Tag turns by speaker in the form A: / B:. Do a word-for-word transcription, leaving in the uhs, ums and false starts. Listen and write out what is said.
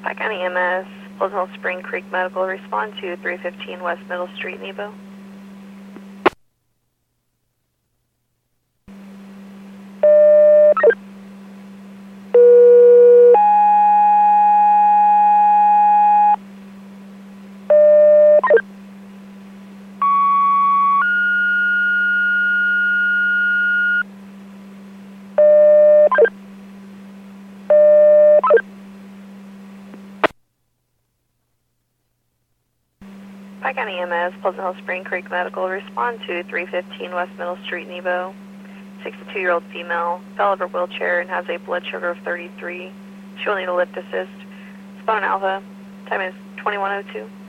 A: Pike County E M S, Pleasant Hill Spring Creek Medical, respond to three fifteen West Middle Street, Nebo. Pike County E M S, Pleasant Hill Spring Creek Medical, respond to three fifteen West Middle Street, Nebo. sixty-two-year-old female, fell out of her wheelchair and has a blood sugar of thirty-three. She will need a lift assist. Spone Alpha, time is twenty-one oh two.